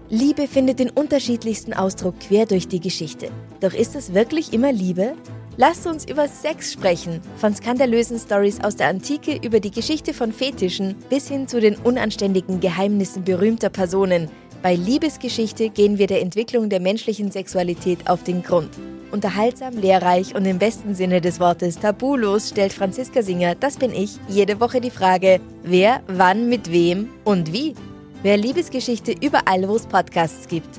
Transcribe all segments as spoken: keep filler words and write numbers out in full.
Liebe findet den unterschiedlichsten Ausdruck quer durch die Geschichte. Doch ist es wirklich immer Liebe? Lasst uns über Sex sprechen, von skandalösen Storys aus der Antike über die Geschichte von Fetischen bis hin zu den unanständigen Geheimnissen berühmter Personen. Bei Liebesgeschichte gehen wir der Entwicklung der menschlichen Sexualität auf den Grund. Unterhaltsam, lehrreich und im besten Sinne des Wortes tabulos stellt Franziska Singer, das bin ich, jede Woche die Frage, wer, wann, mit wem und wie. Wer Liebesgeschichte überall, wo es Podcasts gibt.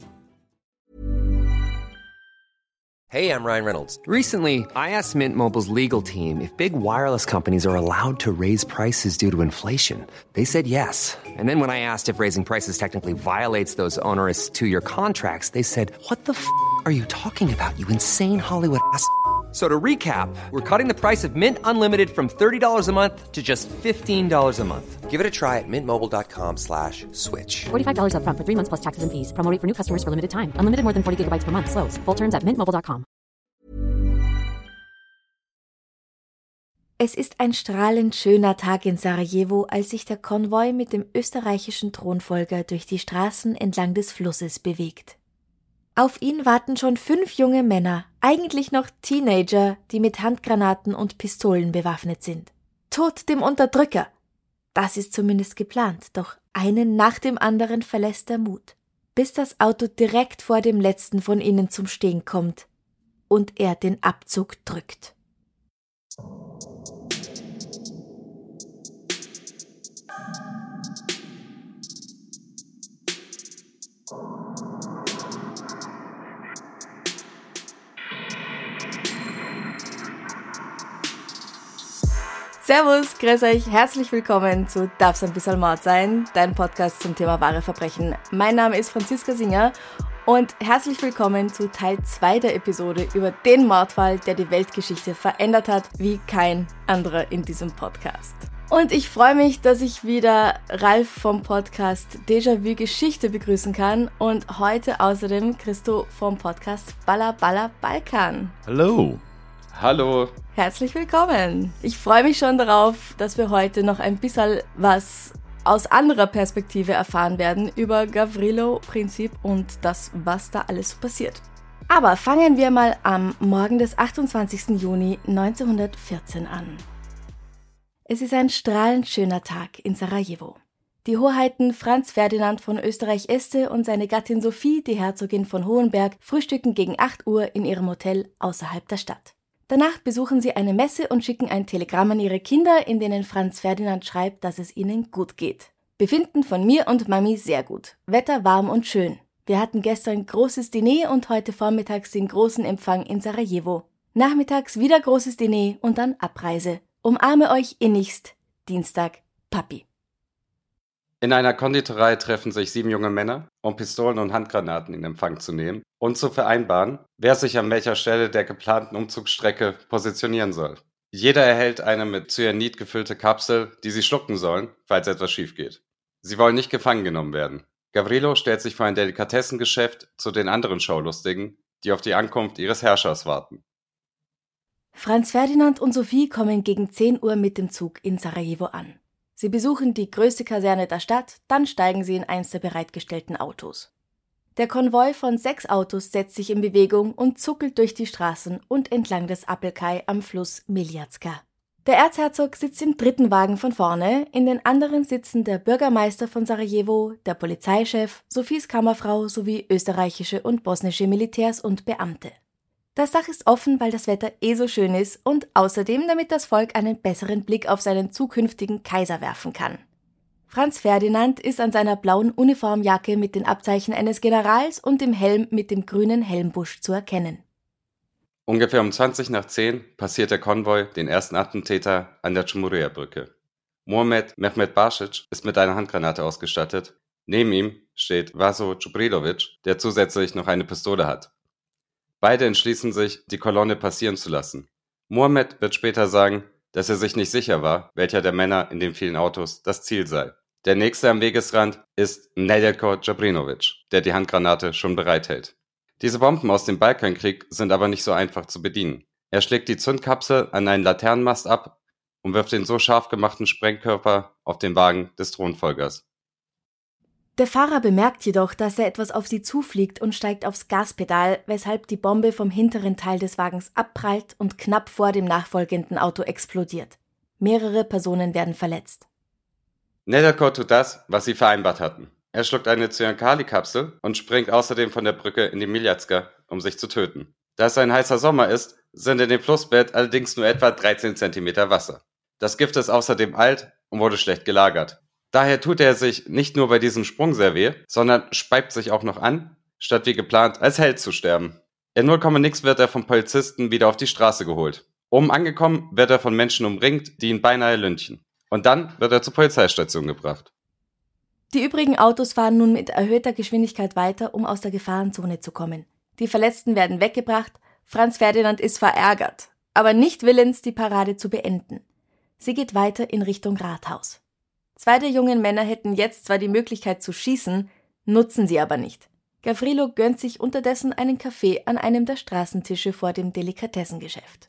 Hey, I'm Ryan Reynolds. Recently, I asked Mint Mobile's legal team if big wireless companies are allowed to raise prices due to inflation. They said yes. And then when I asked if raising prices technically violates those onerous two-year contracts, they said, "What the f*** are you talking about, you insane Hollywood ass?" So to recap, we're cutting the price of Mint Unlimited from thirty dollars a month to just fifteen dollars a month. Give it a try at mintmobile.com slash switch. forty-five dollars up front for three months plus taxes and fees. Promo rate for new customers for limited time. Unlimited more than forty gigabytes per month. Slows full terms at mint mobile dot com. Es ist ein strahlend schöner Tag in Sarajevo, als sich der Konvoi mit dem österreichischen Thronfolger durch die Straßen entlang des Flusses bewegt. Auf ihn warten schon fünf junge Männer, eigentlich noch Teenager, die mit Handgranaten und Pistolen bewaffnet sind. Tod dem Unterdrücker! Das ist zumindest geplant, doch einen nach dem anderen verlässt der Mut, bis das Auto direkt vor dem letzten von ihnen zum Stehen kommt und er den Abzug drückt. Servus, grüß euch, herzlich willkommen zu Darf's ein bisschen Mord sein, dein Podcast zum Thema wahre Verbrechen. Mein Name ist Franziska Singer und herzlich willkommen zu Teil zwei der Episode über den Mordfall, der die Weltgeschichte verändert hat, wie kein anderer in diesem Podcast. Und ich freue mich, dass ich wieder Ralf vom Podcast Déjà-vu Geschichte begrüßen kann und heute außerdem Christo vom Podcast Balla Balla Balkan. Hallo. Hallo. Herzlich willkommen. Ich freue mich schon darauf, dass wir heute noch ein bisschen was aus anderer Perspektive erfahren werden über Gavrilo-Prinzip und das, was da alles so passiert. Aber fangen wir mal am Morgen des achtundzwanzigsten Juni neunzehnhundertvierzehn an. Es ist ein strahlend schöner Tag in Sarajevo. Die Hoheiten Franz Ferdinand von Österreich-Este und seine Gattin Sophie, die Herzogin von Hohenberg, frühstücken gegen acht Uhr in ihrem Hotel außerhalb der Stadt. Danach besuchen sie eine Messe und schicken ein Telegramm an ihre Kinder, in denen Franz Ferdinand schreibt, dass es ihnen gut geht. Befinden von mir und Mami sehr gut. Wetter warm und schön. Wir hatten gestern großes Diner und heute vormittags den großen Empfang in Sarajevo. Nachmittags wieder großes Diner und dann Abreise. Umarme euch innigst. Dienstag, Papi. In einer Konditorei treffen sich sieben junge Männer, um Pistolen und Handgranaten in Empfang zu nehmen und zu vereinbaren, wer sich an welcher Stelle der geplanten Umzugsstrecke positionieren soll. Jeder erhält eine mit Cyanid gefüllte Kapsel, die sie schlucken sollen, falls etwas schief geht. Sie wollen nicht gefangen genommen werden. Gavrilo stellt sich vor ein Delikatessengeschäft zu den anderen Schaulustigen, die auf die Ankunft ihres Herrschers warten. Franz Ferdinand und Sophie kommen gegen zehn Uhr mit dem Zug in Sarajevo an. Sie besuchen die größte Kaserne der Stadt, dann steigen sie in eins der bereitgestellten Autos. Der Konvoi von sechs Autos setzt sich in Bewegung und zuckelt durch die Straßen und entlang des Apelkai am Fluss Miljacka. Der Erzherzog sitzt im dritten Wagen von vorne, in den anderen sitzen der Bürgermeister von Sarajevo, der Polizeichef, Sophies Kammerfrau sowie österreichische und bosnische Militärs und Beamte. Das Dach ist offen, weil das Wetter eh so schön ist und außerdem, damit das Volk einen besseren Blick auf seinen zukünftigen Kaiser werfen kann. Franz Ferdinand ist an seiner blauen Uniformjacke mit den Abzeichen eines Generals und dem Helm mit dem grünen Helmbusch zu erkennen. Ungefähr um zwanzig nach zehn passiert der Konvoi den ersten Attentäter an der Cumhuriyet-Brücke. Mohamed Mehmet Basic ist mit einer Handgranate ausgestattet. Neben ihm steht Vaso Djubrilovic, der zusätzlich noch eine Pistole hat. Beide entschließen sich, die Kolonne passieren zu lassen. Mohamed wird später sagen, dass er sich nicht sicher war, welcher der Männer in den vielen Autos das Ziel sei. Der nächste am Wegesrand ist Nedeljko Džabrinović, der die Handgranate schon bereithält. Diese Bomben aus dem Balkankrieg sind aber nicht so einfach zu bedienen. Er schlägt die Zündkapsel an einen Laternenmast ab und wirft den so scharf gemachten Sprengkörper auf den Wagen des Thronfolgers. Der Fahrer bemerkt jedoch, dass er etwas auf sie zufliegt und steigt aufs Gaspedal, weshalb die Bombe vom hinteren Teil des Wagens abprallt und knapp vor dem nachfolgenden Auto explodiert. Mehrere Personen werden verletzt. Nedelko tut das, was sie vereinbart hatten. Er schluckt eine Zyankali-Kapsel und springt außerdem von der Brücke in die Miljatska, um sich zu töten. Da es ein heißer Sommer ist, sind in dem Flussbett allerdings nur etwa dreizehn Zentimeter Wasser. Das Gift ist außerdem alt und wurde schlecht gelagert. Daher tut er sich nicht nur bei diesem Sprung sehr weh, sondern speibt sich auch noch an, statt wie geplant als Held zu sterben. In null Komma nix wird er vom Polizisten wieder auf die Straße geholt. Oben angekommen wird er von Menschen umringt, die ihn beinahe lynchen. Und dann wird er zur Polizeistation gebracht. Die übrigen Autos fahren nun mit erhöhter Geschwindigkeit weiter, um aus der Gefahrenzone zu kommen. Die Verletzten werden weggebracht, Franz Ferdinand ist verärgert, aber nicht willens, die Parade zu beenden. Sie geht weiter in Richtung Rathaus. Zwei der jungen Männer hätten jetzt zwar die Möglichkeit zu schießen, nutzen sie aber nicht. Gavrilo gönnt sich unterdessen einen Kaffee an einem der Straßentische vor dem Delikatessengeschäft.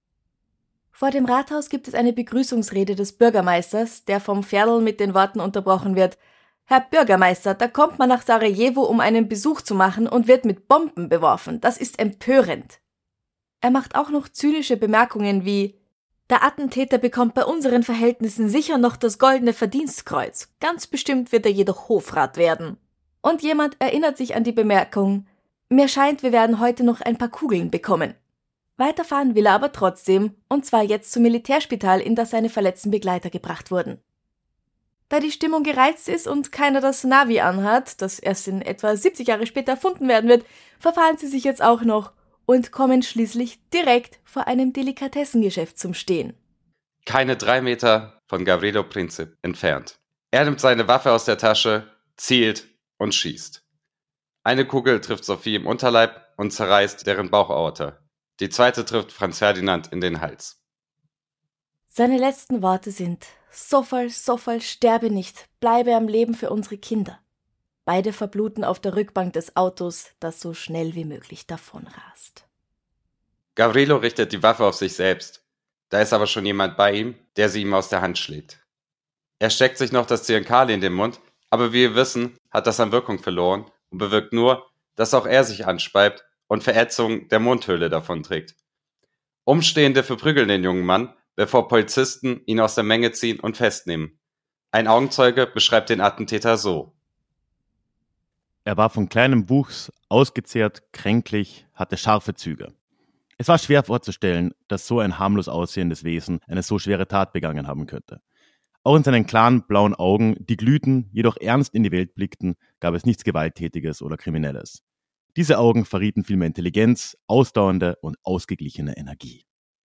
Vor dem Rathaus gibt es eine Begrüßungsrede des Bürgermeisters, der vom Pferdl mit den Worten unterbrochen wird: Herr Bürgermeister, da kommt man nach Sarajevo, um einen Besuch zu machen und wird mit Bomben beworfen. Das ist empörend. Er macht auch noch zynische Bemerkungen wie: Der Attentäter bekommt bei unseren Verhältnissen sicher noch das goldene Verdienstkreuz. Ganz bestimmt wird er jedoch Hofrat werden. Und jemand erinnert sich an die Bemerkung: Mir scheint, wir werden heute noch ein paar Kugeln bekommen. Weiterfahren will er aber trotzdem, und zwar jetzt zum Militärspital, in das seine verletzten Begleiter gebracht wurden. Da die Stimmung gereizt ist und keiner das Navi anhat, das erst in etwa siebzig Jahre später erfunden werden wird, verfahren sie sich jetzt auch noch und kommen schließlich direkt vor einem Delikatessengeschäft zum Stehen. Keine drei Meter von Gavrilo Princip entfernt. Er nimmt seine Waffe aus der Tasche, zielt und schießt. Eine Kugel trifft Sophie im Unterleib und zerreißt deren Bauchaorta. Die zweite trifft Franz Ferdinand in den Hals. Seine letzten Worte sind: Sofal, Sofal, sterbe nicht, bleibe am Leben für unsere Kinder. Beide verbluten auf der Rückbank des Autos, das so schnell wie möglich davonrast. Gavrilo richtet die Waffe auf sich selbst. Da ist aber schon jemand bei ihm, der sie ihm aus der Hand schlägt. Er steckt sich noch das Zyankali in den Mund, aber wie wir wissen, hat das an Wirkung verloren und bewirkt nur, dass auch er sich anspeibt und Verätzung der Mundhöhle davonträgt. Umstehende verprügeln den jungen Mann, bevor Polizisten ihn aus der Menge ziehen und festnehmen. Ein Augenzeuge beschreibt den Attentäter so: Er war von kleinem Wuchs, ausgezehrt, kränklich, hatte scharfe Züge. Es war schwer vorzustellen, dass so ein harmlos aussehendes Wesen eine so schwere Tat begangen haben könnte. Auch in seinen klaren, blauen Augen, die glühten, jedoch ernst in die Welt blickten, gab es nichts Gewalttätiges oder Kriminelles. Diese Augen verrieten vielmehr Intelligenz, ausdauernde und ausgeglichene Energie.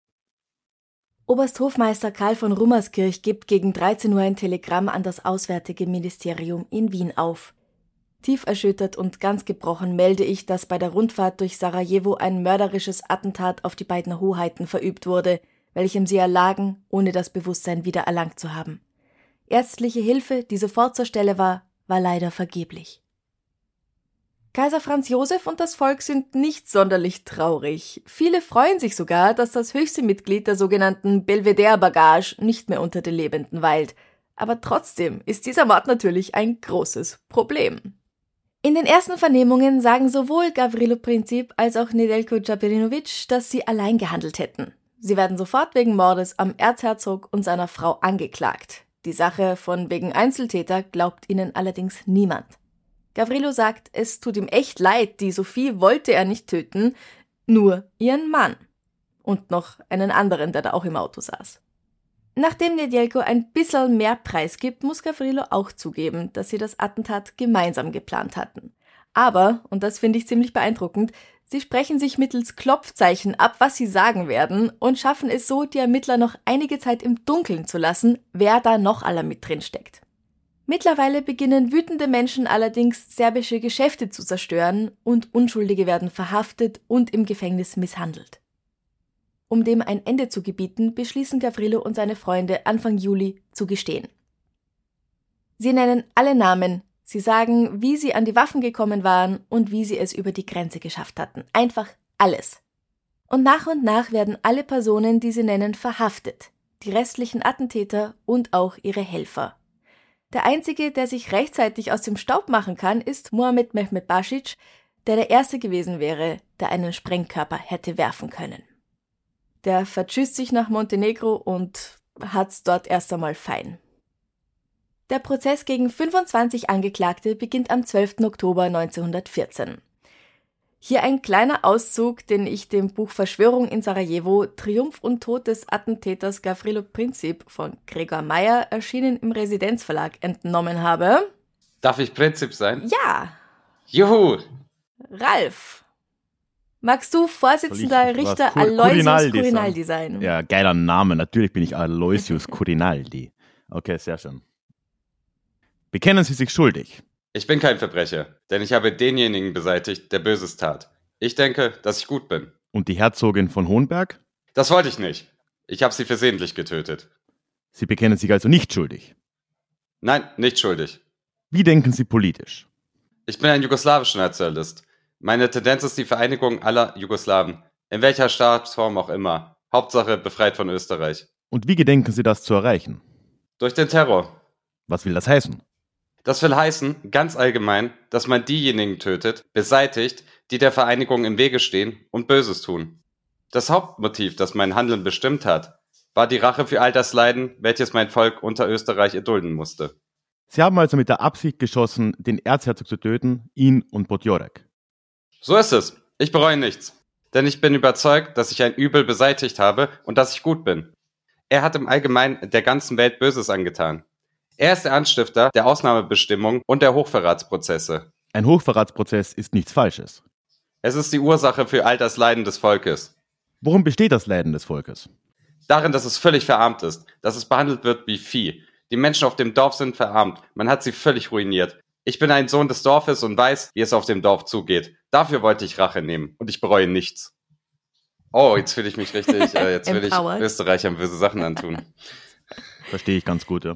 Oberst Hofmeister Karl von Rummerskirch gibt gegen dreizehn Uhr ein Telegramm an das Auswärtige Ministerium in Wien auf. Tief erschüttert und ganz gebrochen melde ich, dass bei der Rundfahrt durch Sarajevo ein mörderisches Attentat auf die beiden Hoheiten verübt wurde, welchem sie erlagen, ohne das Bewusstsein wieder erlangt zu haben. Ärztliche Hilfe, die sofort zur Stelle war, war leider vergeblich. Kaiser Franz Josef und das Volk sind nicht sonderlich traurig. Viele freuen sich sogar, dass das höchste Mitglied der sogenannten Belvedere-Bagage nicht mehr unter den Lebenden weilt. Aber trotzdem ist dieser Mord natürlich ein großes Problem. In den ersten Vernehmungen sagen sowohl Gavrilo Princip als auch Nedeljko Džaperinović, dass sie allein gehandelt hätten. Sie werden sofort wegen Mordes am Erzherzog und seiner Frau angeklagt. Die Sache von wegen Einzeltäter glaubt ihnen allerdings niemand. Gavrilo sagt, es tut ihm echt leid, die Sophie wollte er nicht töten, nur ihren Mann. Und noch einen anderen, der da auch im Auto saß. Nachdem Nedeljko ein bisschen mehr Preis gibt, muss Gavrilo auch zugeben, dass sie das Attentat gemeinsam geplant hatten. Aber, und das finde ich ziemlich beeindruckend, sie sprechen sich mittels Klopfzeichen ab, was sie sagen werden und schaffen es so, die Ermittler noch einige Zeit im Dunkeln zu lassen, wer da noch aller mit drin steckt. Mittlerweile beginnen wütende Menschen allerdings serbische Geschäfte zu zerstören und Unschuldige werden verhaftet und im Gefängnis misshandelt. Um dem ein Ende zu gebieten, beschließen Gavrilo und seine Freunde Anfang Juli zu gestehen. Sie nennen alle Namen, sie sagen, wie sie an die Waffen gekommen waren und wie sie es über die Grenze geschafft hatten. Einfach alles. Und nach und nach werden alle Personen, die sie nennen, verhaftet. Die restlichen Attentäter und auch ihre Helfer. Der einzige, der sich rechtzeitig aus dem Staub machen kann, ist Muhammed Mehmet Basic, der der Erste gewesen wäre, der einen Sprengkörper hätte werfen können. Der verschüsst sich nach Montenegro und hat's dort erst einmal fein. Der Prozess gegen fünfundzwanzig Angeklagte beginnt am zwölften Oktober neunzehnhundertvierzehn. Hier ein kleiner Auszug, den ich dem Buch Verschwörung in Sarajevo, Triumph und Tod des Attentäters Gavrilo Princip von Gregor Meyer, erschienen im Residenzverlag, entnommen habe. Darf ich Princip sein? Ja. Juhu! Ralf, magst du Vorsitzender Ich- was? Richter Kur- Aloysius Curinaldi Curinaldi sein? Ja, geiler Name. Natürlich bin ich Aloysius Curinaldi. Okay, sehr schön. Bekennen Sie sich schuldig. Ich bin kein Verbrecher, denn ich habe denjenigen beseitigt, der Böses tat. Ich denke, dass ich gut bin. Und die Herzogin von Hohenberg? Das wollte ich nicht. Ich habe sie versehentlich getötet. Sie bekennen sich also nicht schuldig. Nein, nicht schuldig. Wie denken Sie politisch? Ich bin ein jugoslawischer Nationalist. Meine Tendenz ist die Vereinigung aller Jugoslawen, in welcher Staatsform auch immer. Hauptsache befreit von Österreich. Und wie gedenken Sie das zu erreichen? Durch den Terror. Was will das heißen? Das will heißen, ganz allgemein, dass man diejenigen tötet, beseitigt, die der Vereinigung im Wege stehen und Böses tun. Das Hauptmotiv, das mein Handeln bestimmt hat, war die Rache für all das Leiden, welches mein Volk unter Österreich erdulden musste. Sie haben also mit der Absicht geschossen, den Erzherzog zu töten, ihn und Podgorek. So ist es. Ich bereue nichts. Denn ich bin überzeugt, dass ich ein Übel beseitigt habe und dass ich gut bin. Er hat im Allgemeinen der ganzen Welt Böses angetan. Er ist der Anstifter der Ausnahmebestimmung und der Hochverratsprozesse. Ein Hochverratsprozess ist nichts Falsches. Es ist die Ursache für all das Leiden des Volkes. Worum besteht das Leiden des Volkes? Darin, dass es völlig verarmt ist, dass es behandelt wird wie Vieh. Die Menschen auf dem Dorf sind verarmt. Man hat sie völlig ruiniert. Ich bin ein Sohn des Dorfes und weiß, wie es auf dem Dorf zugeht. Dafür wollte ich Rache nehmen und ich bereue nichts. Oh, jetzt fühle ich mich richtig, äh, jetzt will ich Empowered. Österreichern böse Sachen antun. Verstehe ich ganz gut, ja.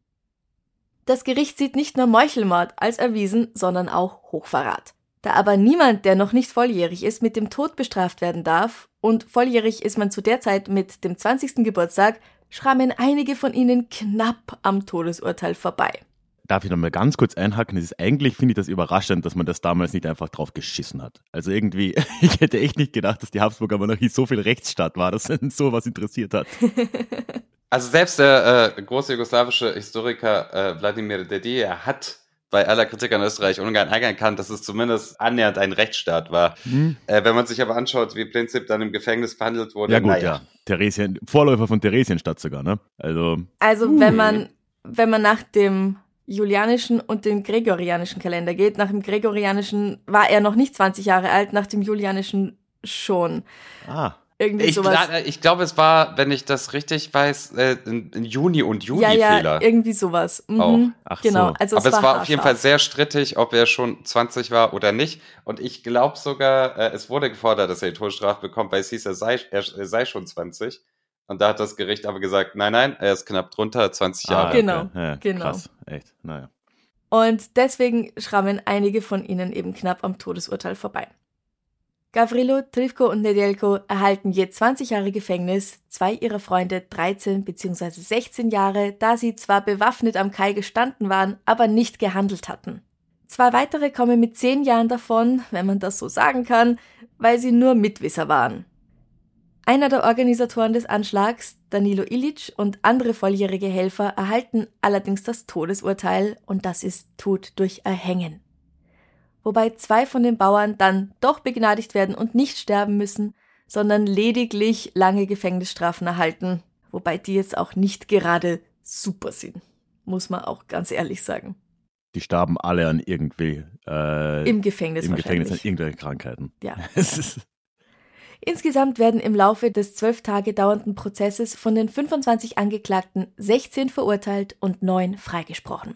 Das Gericht sieht nicht nur Meuchelmord als erwiesen, sondern auch Hochverrat. Da aber niemand, der noch nicht volljährig ist, mit dem Tod bestraft werden darf, und volljährig ist man zu der Zeit mit dem zwanzigsten Geburtstag, schrammen einige von ihnen knapp am Todesurteil vorbei. Darf ich noch mal ganz kurz einhaken? Es ist eigentlich, finde ich das überraschend, dass man das damals nicht einfach drauf geschissen hat. Also irgendwie, ich hätte echt nicht gedacht, dass die Habsburger Monarchie so viel Rechtsstaat war, dass einen sowas interessiert hat. Also selbst der äh, große jugoslawische Historiker äh, Wladimir Dedijer hat bei aller Kritik an Österreich und Ungarn anerkannt, dass es zumindest annähernd ein Rechtsstaat war. Hm. Äh, wenn man sich aber anschaut, wie Princip dann im Gefängnis verhandelt wurde, Ja gut, naja. ja. Theresien, Vorläufer von Theresienstadt sogar, ne? Also, Also wenn man, wenn man nach dem julianischen und dem gregorianischen Kalender geht, nach dem gregorianischen war er noch nicht zwanzig Jahre alt, nach dem julianischen schon. ah, Irgendwie Ich, sowas. na, ich glaube, es war, wenn ich das richtig weiß, äh, ein, ein Juni- und Ja, Juli-Fehler. ja, irgendwie sowas. Mhm. Auch. Ach genau. so. Also Aber es war auf jeden Fall haarscharf. sehr strittig, ob er schon zwanzig war oder nicht. Und ich glaube sogar, äh, es wurde gefordert, dass er die Todesstrafe bekommt, weil es hieß, er sei, er, er sei schon zwanzig. Und da hat das Gericht aber gesagt, nein, nein, er ist knapp drunter, zwanzig ah, Jahre. okay. Genau, Ja, genau. Krass, echt, naja. Und deswegen schrammen einige von ihnen eben knapp am Todesurteil vorbei. Gavrilo, Trifko und Nedeljko erhalten je zwanzig Jahre Gefängnis, zwei ihrer Freunde dreizehn bzw. sechzehn Jahre, da sie zwar bewaffnet am Kai gestanden waren, aber nicht gehandelt hatten. Zwei weitere kommen mit zehn Jahren davon, wenn man das so sagen kann, weil sie nur Mitwisser waren. Einer der Organisatoren des Anschlags, Danilo Ilic, und andere volljährige Helfer erhalten allerdings das Todesurteil, und das ist Tod durch Erhängen. Wobei zwei von den Bauern dann doch begnadigt werden und nicht sterben müssen, sondern lediglich lange Gefängnisstrafen erhalten, wobei die jetzt auch nicht gerade super sind, muss man auch ganz ehrlich sagen. Die starben alle an irgendwie äh, Im Gefängnis im wahrscheinlich. Gefängnis an irgendwelchen Krankheiten. Ja. Es ist, Insgesamt werden im Laufe des zwölf Tage dauernden Prozesses von den fünfundzwanzig Angeklagten sechzehn verurteilt und neun freigesprochen.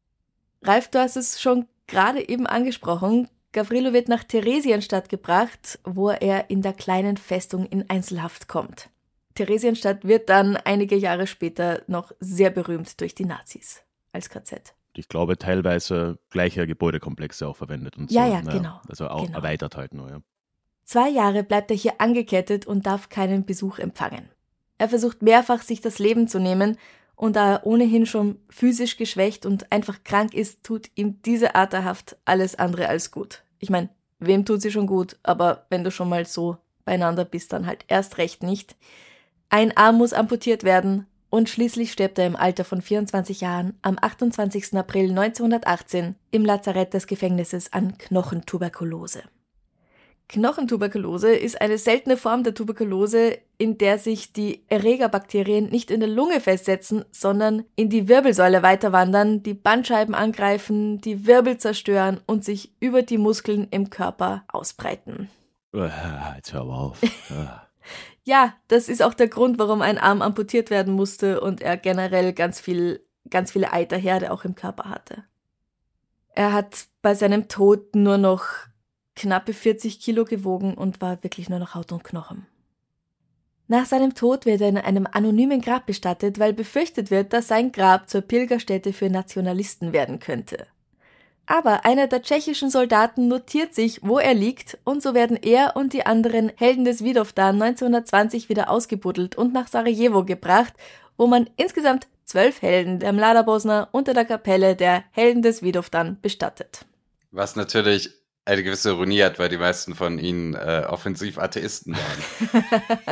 Ralf, du hast es schon gerade eben angesprochen. Gavrilo wird nach Theresienstadt gebracht, wo er in der kleinen Festung in Einzelhaft kommt. Theresienstadt wird dann einige Jahre später noch sehr berühmt durch die Nazis als K Z. ich glaube, teilweise gleiche Gebäudekomplexe auch verwendet und Ja, so. ja, genau. Also auch Genau. erweitert halt nur, ja. Zwei Jahre bleibt er hier angekettet und darf keinen Besuch empfangen. Er versucht mehrfach, sich das Leben zu nehmen, Und da er ohnehin schon physisch geschwächt und einfach krank ist, tut ihm diese Art der Haft alles andere als gut. Ich meine, wem tut sie schon gut, aber wenn du schon mal so beieinander bist, dann halt erst recht nicht. Ein Arm muss amputiert werden und schließlich stirbt er im Alter von vierundzwanzig Jahren am achtundzwanzigsten April neunzehnhundertachtzehn im Lazarett des Gefängnisses an Knochentuberkulose. Knochentuberkulose ist eine seltene Form der Tuberkulose, in der sich die Erregerbakterien nicht in der Lunge festsetzen, sondern in die Wirbelsäule weiterwandern, die Bandscheiben angreifen, die Wirbel zerstören und sich über die Muskeln im Körper ausbreiten. Jetzt hör aber auf. Ja, das ist auch der Grund, warum ein Arm amputiert werden musste und er generell ganz viel, ganz viele Eiterherde auch im Körper hatte. Er hat bei seinem Tod nur noch knappe vierzig Kilo gewogen und war wirklich nur noch Haut und Knochen. Nach seinem Tod wird er in einem anonymen Grab bestattet, weil befürchtet wird, dass sein Grab zur Pilgerstätte für Nationalisten werden könnte. Aber einer der tschechischen Soldaten notiert sich, wo er liegt, und so werden er und die anderen Helden des Vidovdan neunzehnhundertzwanzig wieder ausgebuddelt und nach Sarajevo gebracht, wo man insgesamt zwölf Helden der Mlada Bosna unter der Kapelle der Helden des Vidovdan bestattet. Was natürlich eine gewisse Ironie hat, weil die meisten von ihnen äh, offensiv Atheisten waren.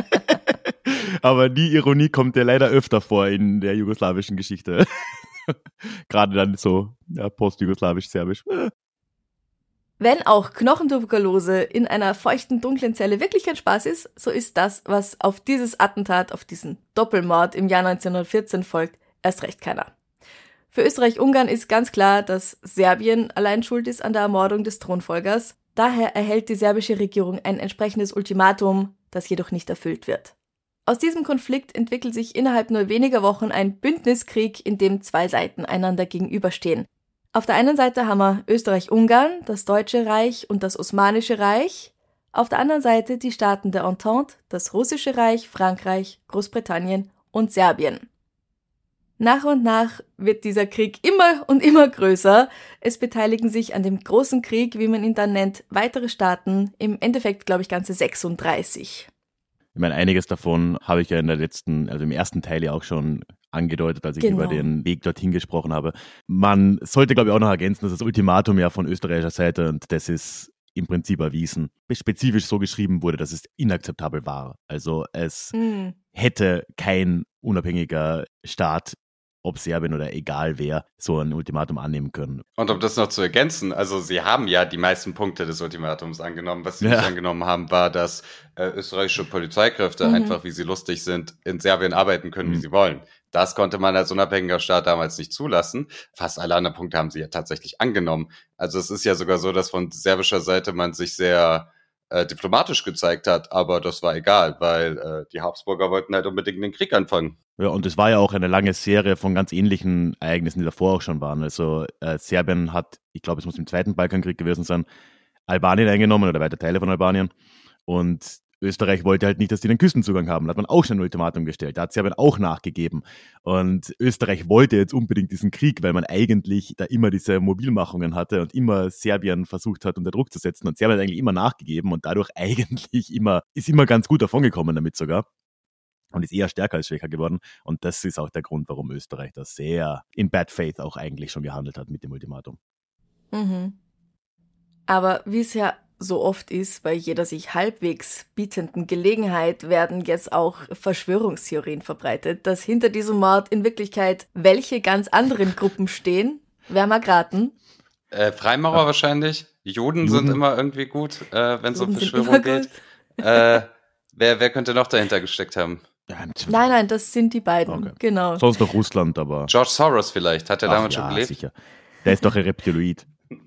Aber die Ironie kommt ja leider öfter vor in der jugoslawischen Geschichte. Gerade dann so ja, post-jugoslawisch-serbisch. Wenn auch Knochentuberkulose in einer feuchten, dunklen Zelle wirklich kein Spaß ist, so ist das, was auf dieses Attentat, auf diesen Doppelmord im Jahr neunzehnhundertvierzehn folgt, erst recht keiner. Für Österreich-Ungarn ist ganz klar, dass Serbien allein schuld ist an der Ermordung des Thronfolgers. Daher erhält die serbische Regierung ein entsprechendes Ultimatum, das jedoch nicht erfüllt wird. Aus diesem Konflikt entwickelt sich innerhalb nur weniger Wochen ein Bündniskrieg, in dem zwei Seiten einander gegenüberstehen. Auf der einen Seite haben wir Österreich-Ungarn, das Deutsche Reich und das Osmanische Reich. Auf der anderen Seite die Staaten der Entente, das Russische Reich, Frankreich, Großbritannien und Serbien. Nach und nach wird dieser Krieg immer und immer größer. Es beteiligen sich an dem großen Krieg, wie man ihn dann nennt, weitere Staaten, im Endeffekt glaube ich ganze sechsunddreißig. Ich meine, einiges davon habe ich ja in der letzten, also im ersten Teil ja auch schon angedeutet, als ich Genau. über den Weg dorthin gesprochen habe. Man sollte, glaube ich, auch noch ergänzen, dass das Ultimatum ja von österreichischer Seite, und das ist im Prinzip erwiesen, spezifisch so geschrieben wurde, dass es inakzeptabel war. Also es Mhm. hätte kein unabhängiger Staat, ob Serbien oder egal wer, so ein Ultimatum annehmen können. Und um das noch zu ergänzen, also sie haben ja die meisten Punkte des Ultimatums angenommen. Was sie Ja. nicht angenommen haben, war, dass äh, österreichische Polizeikräfte Mhm. einfach, wie sie lustig sind, in Serbien arbeiten können, wie Mhm. sie wollen. Das konnte man als unabhängiger Staat damals nicht zulassen. Fast alle anderen Punkte haben sie ja tatsächlich angenommen. Also es ist ja sogar so, dass von serbischer Seite man sich sehr äh, diplomatisch gezeigt hat, aber das war egal, weil äh, die Habsburger wollten halt unbedingt den Krieg anfangen. Ja, und es war ja auch eine lange Serie von ganz ähnlichen Ereignissen, die davor auch schon waren. Also äh, Serbien hat, ich glaube, es muss im Zweiten Balkankrieg gewesen sein, Albanien eingenommen oder weite Teile von Albanien. Und Österreich wollte halt nicht, dass die den Küstenzugang haben. Da hat man auch schon ein Ultimatum gestellt. Da hat Serbien auch nachgegeben. Und Österreich wollte jetzt unbedingt diesen Krieg, weil man eigentlich da immer diese Mobilmachungen hatte und immer Serbien versucht hat, unter Druck zu setzen. Und Serbien hat eigentlich immer nachgegeben und dadurch eigentlich immer, ist immer ganz gut davongekommen damit sogar. Und ist eher stärker als schwächer geworden. Und das ist auch der Grund, warum Österreich da sehr in bad faith auch eigentlich schon gehandelt hat mit dem Ultimatum. Mhm. Aber wie es ja so oft ist, bei jeder sich halbwegs bietenden Gelegenheit werden jetzt auch Verschwörungstheorien verbreitet, dass hinter diesem Mord in Wirklichkeit welche ganz anderen Gruppen stehen. Wer mag raten? Äh, Freimaurer Ja. wahrscheinlich. Juden, Juden. sind immer irgendwie gut, äh, wenn es um Juden sind Verschwörung immer geht. gut. Äh, wer, wer könnte noch dahinter gesteckt haben? Ja, Nein, nein, das sind die beiden. Okay. Genau. sonst noch Russland, aber... George Soros vielleicht, hat er Ach damals ja, schon gelebt? sicher. Der ist doch ein Reptiloid.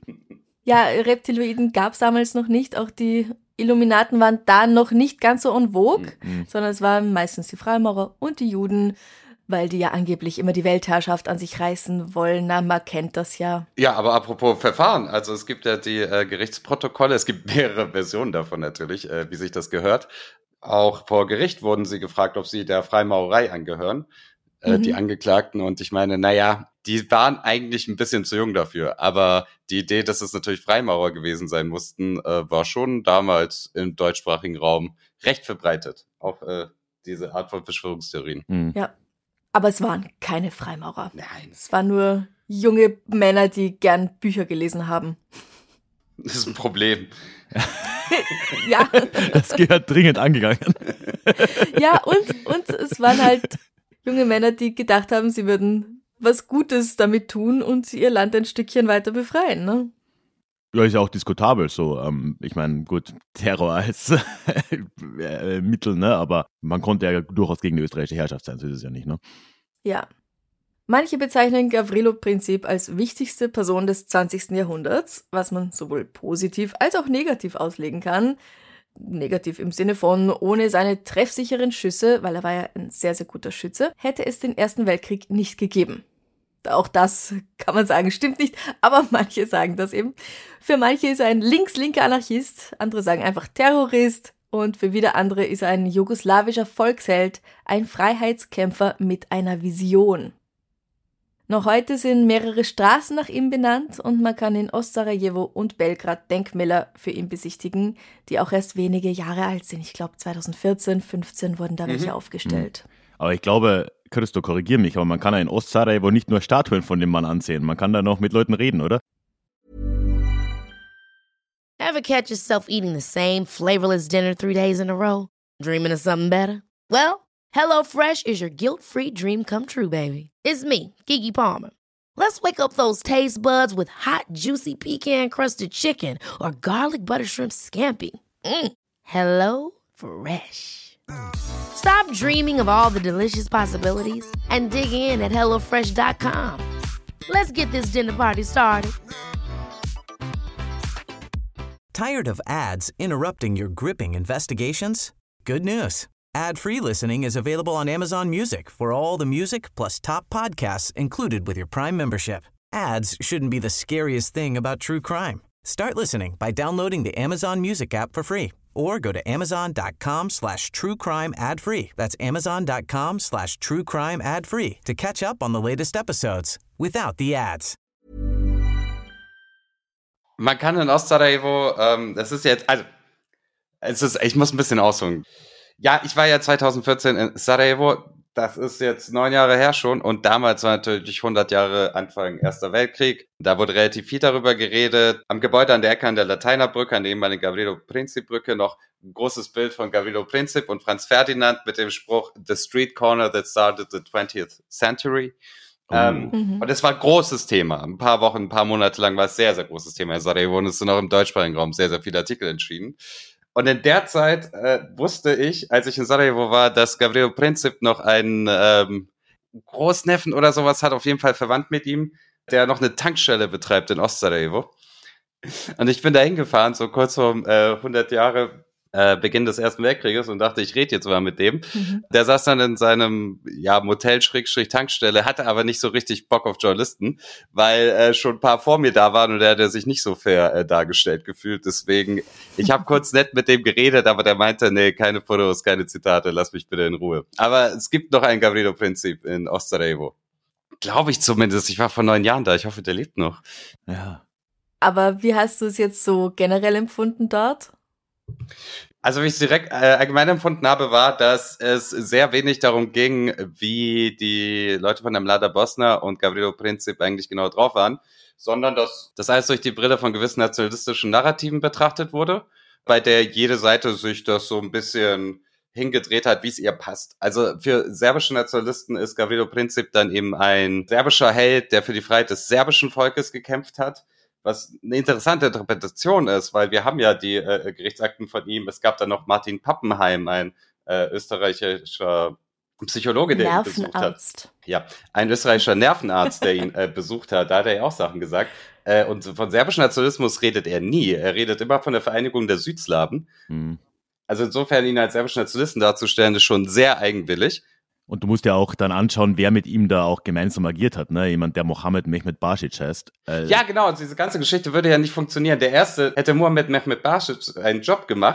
Ja, Reptiloiden gab es damals noch nicht. Auch die Illuminaten waren da noch nicht ganz so en vogue, Mhm. sondern es waren meistens die Freimaurer und die Juden, weil die ja angeblich immer die Weltherrschaft an sich reißen wollen. Na, man kennt das ja. Ja, aber apropos Verfahren, also es gibt ja die äh, Gerichtsprotokolle, es gibt mehrere Versionen davon natürlich, äh, wie sich das gehört. Auch vor Gericht wurden sie gefragt, ob sie der Freimaurerei angehören, äh, Mhm. die Angeklagten. Und ich meine, naja, die waren eigentlich ein bisschen zu jung dafür. Aber die Idee, dass es natürlich Freimaurer gewesen sein mussten, äh, war schon damals im deutschsprachigen Raum recht verbreitet. Auch äh, diese Art von Verschwörungstheorien. Mhm. Ja. Aber es waren keine Freimaurer. Nein. Es waren nur junge Männer, die gern Bücher gelesen haben. Das ist ein Problem. Ja. Das gehört dringend angegangen. Ja, und, und es waren halt junge Männer, die gedacht haben, sie würden was Gutes damit tun und ihr Land ein Stückchen weiter befreien, ne? Ja, ist ja auch diskutabel so. Ähm, ich meine, gut, Terror als äh, Mittel, ne? Aber man konnte ja durchaus gegen die österreichische Herrschaft sein, so ist es ja nicht, ne? Ja. Manche bezeichnen Gavrilo Princip als wichtigste Person des zwanzigsten Jahrhunderts, was man sowohl positiv als auch negativ auslegen kann. Negativ im Sinne von, ohne seine treffsicheren Schüsse, weil er war ja ein sehr, sehr guter Schütze, hätte es den Ersten Weltkrieg nicht gegeben. Auch das kann man sagen, stimmt nicht, aber manche sagen das eben. Für manche ist er ein links-linker Anarchist, andere sagen einfach Terrorist und für wieder andere ist er ein jugoslawischer Volksheld, ein Freiheitskämpfer mit einer Vision. Noch heute sind mehrere Straßen nach ihm benannt und man kann in Ostsarajevo und Belgrad Denkmäler für ihn besichtigen, die auch erst wenige Jahre alt sind. Ich glaube zweitausendvierzehn, fünfzehn wurden da welche mhm. aufgestellt. Aber ich glaube, Christo, korrigier mich, aber man kann ja in Ostsarajevo nicht nur Statuen von dem Mann ansehen, man kann da noch mit Leuten reden, oder? Ever catch yourself eating the same flavorless dinner three days in a row? Dreaming of something better? Well, HelloFresh is your guilt-free dream come true, baby. It's me, Keke Palmer. Let's wake up those taste buds with hot, juicy pecan-crusted chicken or garlic butter shrimp scampi. Mm. Hello Fresh. Stop dreaming of all the delicious possibilities and dig in at hello fresh dot com. Let's get this dinner party started. Tired of ads interrupting your gripping investigations? Good news. Ad-free listening is available on Amazon Music for all the music plus top podcasts included with your Prime membership. Ads shouldn't be the scariest thing about true crime. Start listening by downloading the Amazon Music app for free or go to amazon.com slash true crime ad free. That's amazon.com slash true crime ad free to catch up on the latest episodes without the ads. Man kann in Ostsarajevo, ähm, das ist jetzt, also, es ist, ich muss ein bisschen ausholen. Ja, ich war ja zweitausendvierzehn in Sarajevo, das ist jetzt neun Jahre her schon und damals war natürlich hundert Jahre Anfang Erster Weltkrieg. Da wurde relativ viel darüber geredet. Am Gebäude an der Ecke an der Lateinerbrücke, an der ehemaligen Gavrilo Princip Brücke, noch ein großes Bild von Gavrilo Princip und Franz Ferdinand mit dem Spruch "The street corner that started the twentieth century". Mhm. Ähm, mhm. Und es war ein großes Thema. Ein paar Wochen, ein paar Monate lang war es sehr, sehr großes Thema in Sarajevo und es sind auch im deutschsprachigen Raum sehr, sehr viele Artikel entschieden. Und in der Zeit äh, wusste ich, als ich in Sarajevo war, dass Gavrilo Princip noch einen ähm, Großneffen oder sowas hat, auf jeden Fall verwandt mit ihm, der noch eine Tankstelle betreibt in Ostsarajevo. Und ich bin da hingefahren, so kurz vor äh, hundert Jahre äh, Beginn des Ersten Weltkrieges und dachte, ich rede jetzt mal mit dem. Mhm. Der saß dann in seinem ja Motel-Tankstelle, hatte aber nicht so richtig Bock auf Journalisten, weil äh, schon ein paar vor mir da waren und er hat sich nicht so fair äh, dargestellt gefühlt. Deswegen, ich habe kurz nett mit dem geredet, aber der meinte, nee, keine Fotos, keine Zitate, lass mich bitte in Ruhe. Aber es gibt noch ein Gavrilo Princip in Ostsarajevo. Glaube ich zumindest. Ich war vor neun Jahren da. Ich hoffe, der lebt noch. Ja. Aber wie hast du es jetzt so generell empfunden dort? Also wie ich es direkt äh, allgemein empfunden habe, war, dass es sehr wenig darum ging, wie die Leute von der Mlada Bosna und Gavrilo Princip eigentlich genau drauf waren, sondern dass das alles durch die Brille von gewissen nationalistischen Narrativen betrachtet wurde, bei der jede Seite sich das so ein bisschen hingedreht hat, wie es ihr passt. Also für serbische Nationalisten ist Gavrilo Princip dann eben ein serbischer Held, der für die Freiheit des serbischen Volkes gekämpft hat. Was eine interessante Interpretation ist, weil wir haben ja die äh, Gerichtsakten von ihm. Es gab dann noch Martin Pappenheim, ein äh, österreichischer Psychologe, der ihn besucht hat. Ja, ein österreichischer Nervenarzt, der ihn äh, besucht hat. Da hat er ja auch Sachen gesagt. Äh, und von serbischem Nationalismus redet er nie. Er redet immer von der Vereinigung der Südslawen. Hm. Also insofern ihn als serbischen Nationalisten darzustellen, ist schon sehr eigenwillig. Und du musst ja auch dann anschauen, wer mit ihm da auch gemeinsam agiert hat, ne? Jemand, der Mohammed Mehmet Basic heißt. Äh ja, genau. Also diese ganze Geschichte würde ja nicht funktionieren. Der erste hätte Mohammed Mehmet Basic einen Job gemacht,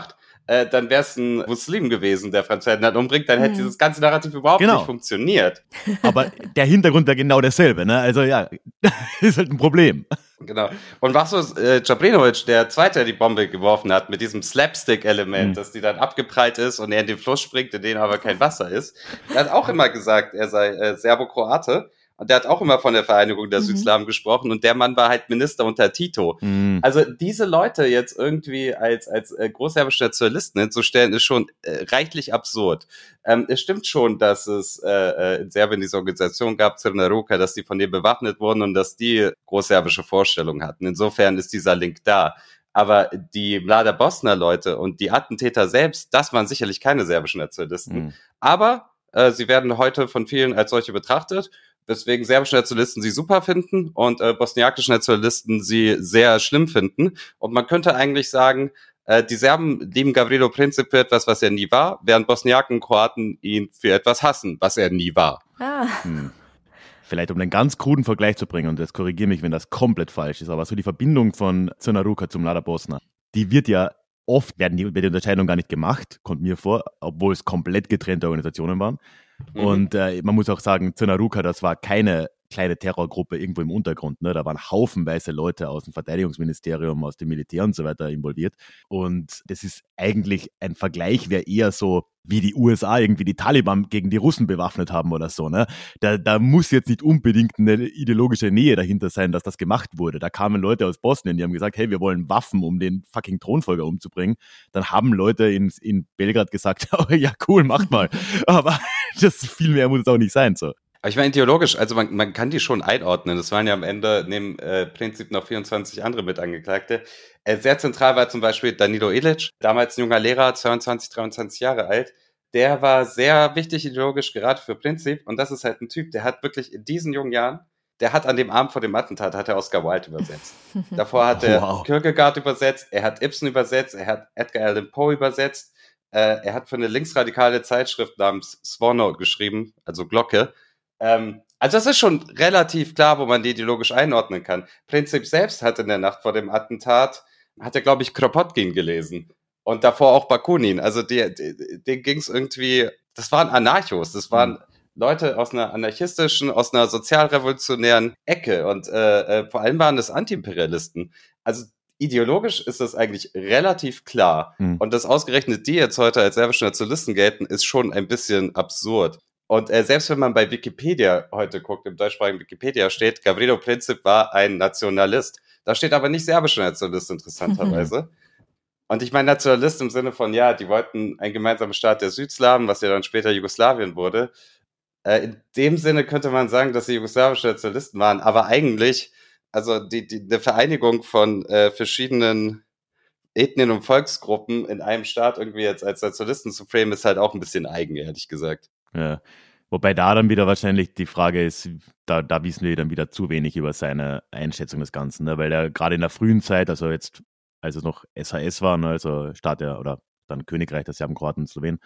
äh, dann wäre es ein Muslim gewesen, der Franz Ferdinand umbringt, dann hätte mhm. dieses ganze Narrativ überhaupt genau. nicht funktioniert. Aber der Hintergrund wäre genau derselbe, ne? Also ja, ist halt ein Problem. Genau. Und Vaso äh, Jabrinovic, der Zweite, der die Bombe geworfen hat, mit diesem Slapstick-Element, mhm. dass die dann abgeprallt ist und er in den Fluss springt, in dem aber kein Wasser ist, der hat auch immer gesagt, er sei äh, Serbo-Kroate. Und der hat auch immer von der Vereinigung der mhm. Südslawen gesprochen und der Mann war halt Minister unter Tito. Mhm. Also diese Leute jetzt irgendwie als als äh, großserbische Nationalisten hinzustellen, ist schon äh, reichlich absurd. Ähm, es stimmt schon, dass es äh, in Serbien diese Organisation gab, Crna Ruka, dass die von denen bewaffnet wurden und dass die großserbische Vorstellungen hatten. Insofern ist dieser Link da. Aber die Mlada Bosna-Leute und die Attentäter selbst, das waren sicherlich keine serbischen Nationalisten. Mhm. Aber äh, sie werden heute von vielen als solche betrachtet, weswegen serbische Nationalisten sie super finden und äh, bosniakische Nationalisten sie sehr schlimm finden. Und man könnte eigentlich sagen, äh, die Serben lieben Gavrilo Princip für etwas, was er nie war, während Bosniaken und Kroaten ihn für etwas hassen, was er nie war. Ah. Hm. Vielleicht um einen ganz kruden Vergleich zu bringen, und jetzt korrigiere mich, wenn das komplett falsch ist, aber so die Verbindung von Crna Ruka zum Mlada Bosna, die wird ja oft, werden die, wird die Unterscheidung gar nicht gemacht, kommt mir vor, obwohl es komplett getrennte Organisationen waren. Mhm. Und äh, man muss auch sagen, Crna Ruka, das war keine kleine Terrorgruppe irgendwo im Untergrund. Ne? Da waren haufenweise Leute aus dem Verteidigungsministerium, aus dem Militär und so weiter involviert. Und das ist eigentlich ein Vergleich, wäre eher so, wie die U S A irgendwie die Taliban gegen die Russen bewaffnet haben oder so. Ne? Da, da muss jetzt nicht unbedingt eine ideologische Nähe dahinter sein, dass das gemacht wurde. Da kamen Leute aus Bosnien, die haben gesagt, hey, wir wollen Waffen, um den fucking Thronfolger umzubringen. Dann haben Leute in, in Belgrad gesagt, oh, ja cool, macht mal. Aber das viel mehr muss es auch nicht sein. So. Aber ich meine, ideologisch, also man, man kann die schon einordnen. Es waren ja am Ende neben äh, Prinzip noch vierundzwanzig andere Mitangeklagte. Äh, sehr zentral war zum Beispiel Danilo Ilic, damals ein junger Lehrer, zweiundzwanzig, dreiundzwanzig Jahre alt. Der war sehr wichtig ideologisch, gerade für Prinzip. Und das ist halt ein Typ, der hat wirklich in diesen jungen Jahren, der hat an dem Abend vor dem Attentat, hat er Oscar Wilde übersetzt. Davor hat er wow. Kierkegaard übersetzt, er hat Ibsen übersetzt, er hat Edgar Allan Poe übersetzt. Äh, er hat für eine linksradikale Zeitschrift namens Swarno geschrieben, also Glocke. Ähm, also das ist schon relativ klar, wo man die ideologisch einordnen kann. Prinzip selbst hat in der Nacht vor dem Attentat, hat er, glaube ich, Kropotkin gelesen. Und davor auch Bakunin. Also die, die, denen ging es irgendwie, das waren Anarchos, das waren mhm. Leute aus einer anarchistischen, aus einer sozialrevolutionären Ecke. Und äh, äh, vor allem waren das Antiimperialisten. Also ideologisch ist das eigentlich relativ klar. Mhm. Und dass ausgerechnet die jetzt heute als serbische Nationalisten gelten, ist schon ein bisschen absurd. Und äh, selbst wenn man bei Wikipedia heute guckt, im deutschsprachigen Wikipedia steht, Gavrilo Princip war ein Nationalist. Da steht aber nicht serbischer Nationalist, interessanterweise. Mhm. Und ich meine Nationalist im Sinne von, ja, die wollten einen gemeinsamen Staat der Südslawen, was ja dann später Jugoslawien wurde. Äh, in dem Sinne könnte man sagen, dass sie jugoslawische Nationalisten waren. Aber eigentlich, also die, die eine Vereinigung von äh, verschiedenen Ethnien und Volksgruppen in einem Staat irgendwie jetzt als Nationalisten zu framen, ist halt auch ein bisschen eigen, ehrlich gesagt. Ja, wobei da dann wieder wahrscheinlich die Frage ist, da, da wissen wir dann wieder zu wenig über seine Einschätzung des Ganzen, ne? Weil er gerade in der frühen Zeit, also jetzt, als es noch S H S war, ne, also Staat der, oder dann Königreich der Serben, Kroaten und Slowenen,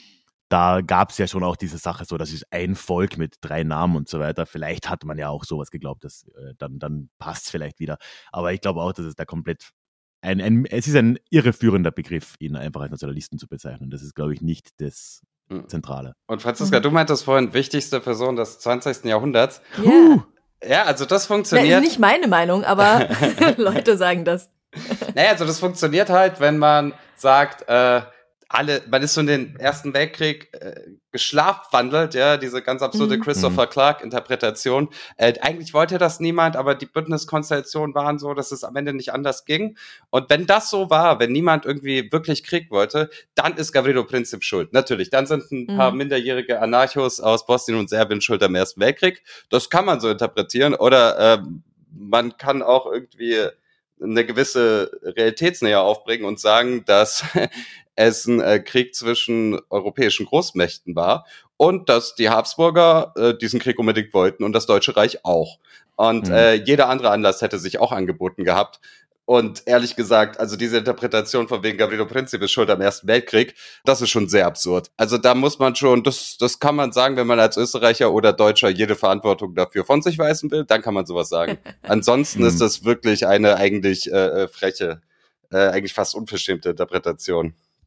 da gab es ja schon auch diese Sache so, das ist ein Volk mit drei Namen und so weiter. Vielleicht hat man ja auch sowas geglaubt, dass äh, dann, dann passt es vielleicht wieder. Aber ich glaube auch, dass es da komplett ein, ein, es ist ein irreführender Begriff, ihn einfach als Nationalisten zu bezeichnen. Das ist, glaube ich, nicht das Zentrale. Und Franziska, mhm. du meintest vorhin, wichtigste Person des zwanzigsten Jahrhunderts. Yeah. Ja, also das funktioniert. Das ist nicht meine Meinung, aber Leute sagen das. Naja, also das funktioniert halt, wenn man sagt, äh, alle, man ist so in den Ersten Weltkrieg äh, geschlafwandelt, ja, diese ganz absurde mhm. Christopher Clark-Interpretation. Äh, eigentlich wollte das niemand, aber die Bündniskonstellationen waren so, dass es am Ende nicht anders ging. Und wenn das so war, wenn niemand irgendwie wirklich Krieg wollte, dann ist Gavrilo Princip schuld. Natürlich, dann sind ein mhm. paar minderjährige Anarchos aus Bosnien und Serbien schuld am Ersten Weltkrieg. Das kann man so interpretieren. Oder äh, man kann auch irgendwie eine gewisse Realitätsnähe aufbringen und sagen, dass es ein äh, Krieg zwischen europäischen Großmächten war und dass die Habsburger äh, diesen Krieg unbedingt wollten und das Deutsche Reich auch. Und mhm. äh, jeder andere Anlass hätte sich auch angeboten gehabt. Und ehrlich gesagt, also diese Interpretation von wegen Gavrilo Princip ist schuld am Ersten Weltkrieg, das ist schon sehr absurd. Also da muss man schon, das das kann man sagen, wenn man als Österreicher oder Deutscher jede Verantwortung dafür von sich weisen will, dann kann man sowas sagen. Ansonsten ist das wirklich eine eigentlich äh, freche, äh, eigentlich fast unverschämte Interpretation.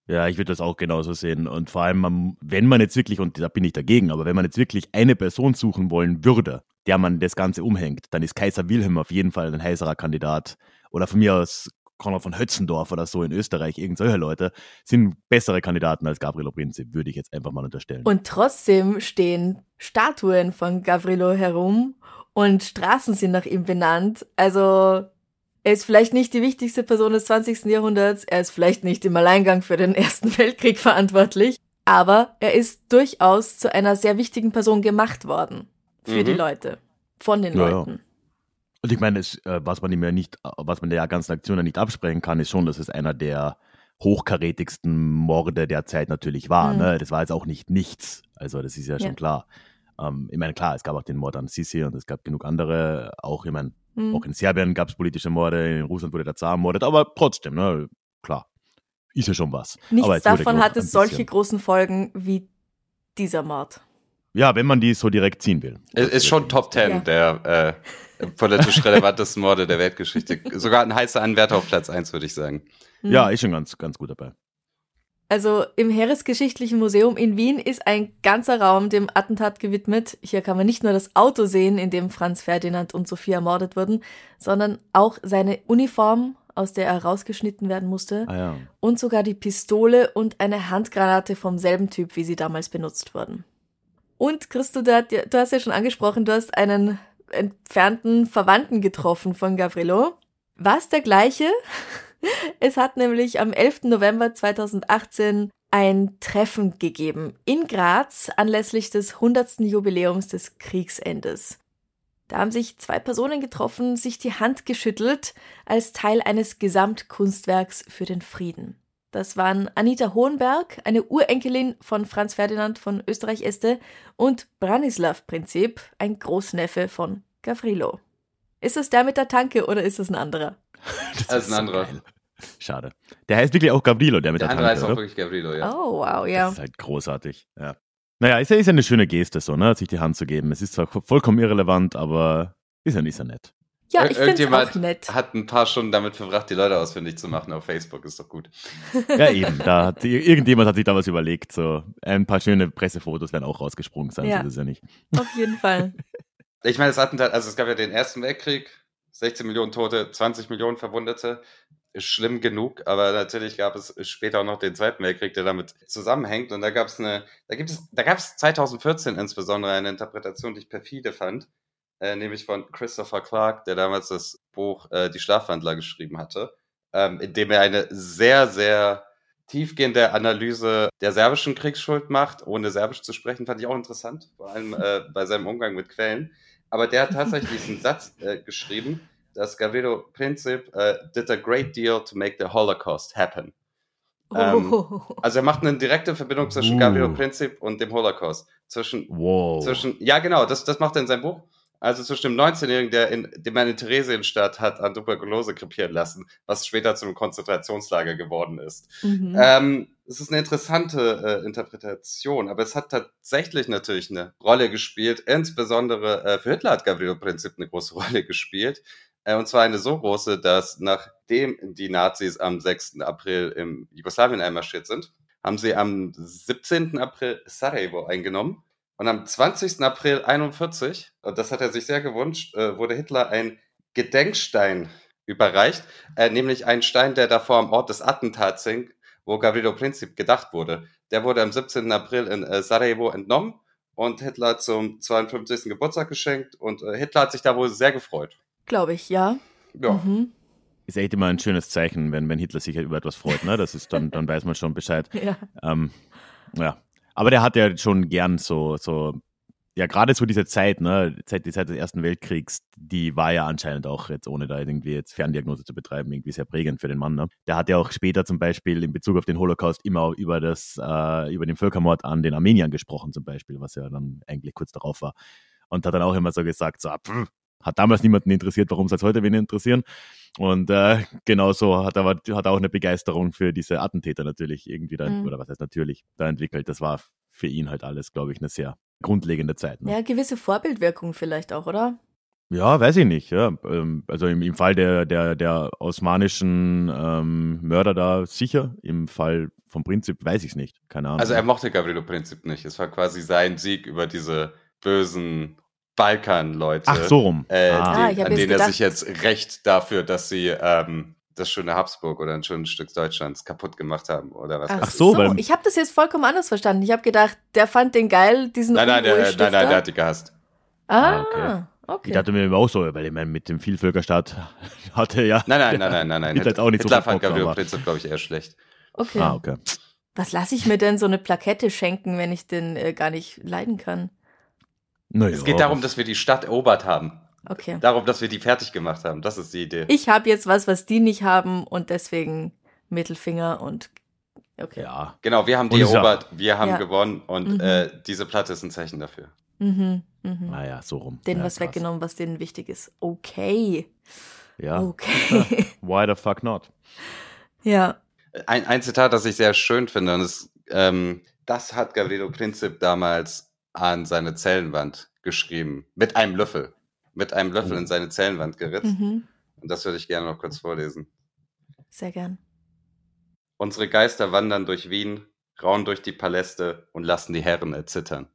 Ja, ich würde das auch genauso sehen. Und vor allem, wenn man jetzt wirklich, und da bin ich dagegen, aber wenn man jetzt wirklich eine Person suchen wollen würde, der man das Ganze umhängt, dann ist Kaiser Wilhelm auf jeden Fall ein heißerer Kandidat. Oder von mir aus Konrad von Hötzendorf oder so in Österreich, irgend solche Leute, sind bessere Kandidaten als Gavrilo Princip, würde ich jetzt einfach mal unterstellen. Und trotzdem stehen Statuen von Gavrilo herum und Straßen sind nach ihm benannt. Also er ist vielleicht nicht die wichtigste Person des zwanzigsten Jahrhunderts, er ist vielleicht nicht im Alleingang für den Ersten Weltkrieg verantwortlich, aber er ist durchaus zu einer sehr wichtigen Person gemacht worden für mhm. die Leute, von den ja, Leuten. Ja. Und ich meine, es, was man ihm ja nicht, was man der ganzen Aktion ja nicht absprechen kann, ist schon, dass es einer der hochkarätigsten Morde der Zeit natürlich war. Mhm. Ne? Das war jetzt auch nicht nichts, also das ist ja schon ja. klar. Ähm, ich meine, klar, es gab auch den Mord an Sisi und es gab genug andere, auch, ich meine, Mhm. auch in Serbien gab es politische Morde, in Russland wurde der Zar ermordet, aber trotzdem, ne, klar, ist ja schon was. Nichts aber davon hat es solche großen Folgen wie dieser Mord. Ja, wenn man die so direkt ziehen will. Es ist schon Top Ten ja. der äh, politisch relevantesten Morde der Weltgeschichte. Sogar ein heißer Anwärter auf Platz eins, würde ich sagen. Mhm. Ja, ist schon ganz, ganz gut dabei. Also im Heeresgeschichtlichen Museum in Wien ist ein ganzer Raum dem Attentat gewidmet. Hier kann man nicht nur das Auto sehen, in dem Franz Ferdinand und Sophie ermordet wurden, sondern auch seine Uniform, aus der er rausgeschnitten werden musste, ah, ja. und sogar die Pistole und eine Handgranate vom selben Typ, wie sie damals benutzt wurden. Und Christo, du hast ja schon angesprochen, du hast einen entfernten Verwandten getroffen von Gavrilo. War es der gleiche? Es hat nämlich am elften November zweitausendachtzehn ein Treffen gegeben in Graz anlässlich des hundertsten Jubiläums des Kriegsendes. Da haben sich zwei Personen getroffen, sich die Hand geschüttelt als Teil eines Gesamtkunstwerks für den Frieden. Das waren Anita Hohenberg, eine Urenkelin von Franz Ferdinand von Österreich-Este, und Branislav Princip, ein Großneffe von Gavrilo. Ist das der mit der Tanke oder ist das ein anderer? Das, das ist ein anderer. So schade. Der heißt wirklich auch Gavrilo, der mit der, der Tanke, Der andere heißt auch wirklich Gavrilo, ja. Oh, wow, ja. Das ist halt großartig, ja. Naja, ist ja, ist ja eine schöne Geste so, ne, sich die Hand zu geben. Es ist zwar vollkommen irrelevant, aber ist ja nicht so nett. Ja, ich finde es auch nett. Hat ein paar Stunden damit verbracht, die Leute ausfindig zu machen auf Facebook, ist doch gut. Ja, eben, da hat, irgendjemand hat sich da was überlegt, so ein paar schöne Pressefotos werden auch rausgesprungen sein, ja. so ist es ja nicht. Auf jeden Fall. Ich meine, das Attentat, also es gab ja den Ersten Weltkrieg, sechzehn Millionen Tote, zwanzig Millionen Verwundete, ist schlimm genug, aber natürlich gab es später auch noch den Zweiten Weltkrieg, der damit zusammenhängt, und da gab es eine, da gibt es, da gab es zweitausendvierzehn insbesondere eine Interpretation, die ich perfide fand, äh, nämlich von Christopher Clark, der damals das Buch äh, Die Schlafwandler geschrieben hatte, ähm, in dem er eine sehr, sehr tiefgehende Analyse der serbischen Kriegsschuld macht, ohne Serbisch zu sprechen, fand ich auch interessant, vor allem äh, bei seinem Umgang mit Quellen. Aber der hat tatsächlich diesen Satz äh, geschrieben, dass Gavrilo Princip uh, did a great deal to make the Holocaust happen. Oh. Ähm, also er macht eine direkte Verbindung zwischen uh. Gavrilo Princip und dem Holocaust. Zwischen, wow. zwischen, ja genau, das, das macht er in seinem Buch. Also zwischen dem neunzehnjährigen, der in, dem er in Theresienstadt hat an Tuberkulose krepieren lassen, was später zu einem Konzentrationslager geworden ist. Mhm. Ähm, es ist eine interessante äh, Interpretation, aber es hat tatsächlich natürlich eine Rolle gespielt. Insbesondere äh, für Hitler hat Gavrilo Princip eine große Rolle gespielt. Äh, und zwar eine so große, dass nachdem die Nazis am sechsten April im Jugoslawien einmarschiert sind, haben sie am siebzehnten April Sarajevo eingenommen. Und am zwanzigsten April einundvierzig, und das hat er sich sehr gewünscht, äh, wurde Hitler ein Gedenkstein überreicht, äh, nämlich ein Stein, der davor am Ort des Attentats hing, wo Gavrilo Princip gedacht wurde. Der wurde am siebzehnten April in äh, Sarajevo entnommen und Hitler zum zweiundfünfzigsten Geburtstag geschenkt, und äh, Hitler hat sich da wohl sehr gefreut. Glaube ich, ja. Ja. Mhm. Ist echt immer ein schönes Zeichen, wenn, wenn Hitler sich über etwas freut, ne? Das ist dann, dann weiß man schon Bescheid. Ja. Ähm, ja. Aber der hat ja schon gern so, so, ja, gerade so diese Zeit, ne, die Zeit, die Zeit des Ersten Weltkriegs, die war ja anscheinend auch jetzt, ohne da irgendwie jetzt Ferndiagnose zu betreiben, irgendwie sehr prägend für den Mann, ne. Der hat ja auch später zum Beispiel in Bezug auf den Holocaust immer über das, äh, über den Völkermord an den Armeniern gesprochen zum Beispiel, was ja dann eigentlich kurz darauf war. Und hat dann auch immer so gesagt, so, pff, hat damals niemanden interessiert, warum soll es heute wen interessieren? Und äh, genauso hat er, hat er auch eine Begeisterung für diese Attentäter natürlich irgendwie da, mhm. oder was heißt natürlich, da entwickelt. Das war für ihn halt alles, glaube ich, eine sehr grundlegende Zeit. Ne? Ja, gewisse Vorbildwirkung vielleicht auch, oder? Ja, weiß ich nicht. Ja. Also im, im Fall der, der, der osmanischen ähm, Mörder da sicher. Im Fall vom Prinzip weiß ich es nicht. Keine Ahnung. Also er mochte Gavrilo Princip nicht. Es war quasi sein Sieg über diese bösen Balkan-Leute. Ach, so rum. Äh, Ah. die, Ah, an denen gedacht, er sich jetzt rächt dafür, dass sie ähm, das schöne Habsburg oder ein schönes Stück Deutschlands kaputt gemacht haben oder was. Ach, Ach so, so, weil- ich habe das jetzt vollkommen anders verstanden. Ich habe gedacht, der fand den geil, diesen Nein, nein, der, nein, Unruhestifter. nein, der hat die gehasst. Ah, Ah, okay. okay. Ich dachte mir auch so, weil ich meine, mit dem Vielvölkerstaat hatte ja. Nein, nein, nein, nein, nein, nein. Hitler hat auch nicht so Hitler viel fand Bock, Gavrilo aber- Princip, glaube ich, eher schlecht. Okay. Ah, okay. Was lasse ich mir denn so eine Plakette schenken, wenn ich den äh, gar nicht leiden kann? Naja, Es geht darum, dass wir die Stadt erobert haben. Okay. Darum, dass wir die fertig gemacht haben. Das ist die Idee. Ich habe jetzt was, was die nicht haben und deswegen Mittelfinger und okay. Ja. Genau, wir haben die Und ist ja- erobert, wir haben Ja. gewonnen und Mhm. äh, diese Platte ist ein Zeichen dafür. Mhm, mhm. Naja, so rum. Denen ja, was krass. weggenommen, was denen wichtig ist. Okay. Ja. Okay. Why the fuck not? ja. Ein, ein Zitat, das ich sehr schön finde, und das, ähm, das hat Gavrilo Princip damals an seine Zellenwand geschrieben. Mit einem Löffel. Mit einem Löffel in seine Zellenwand geritzt. Mhm. Und das würde ich gerne noch kurz vorlesen. Sehr gern. Unsere Geister wandern durch Wien, rauen durch die Paläste und lassen die Herren erzittern.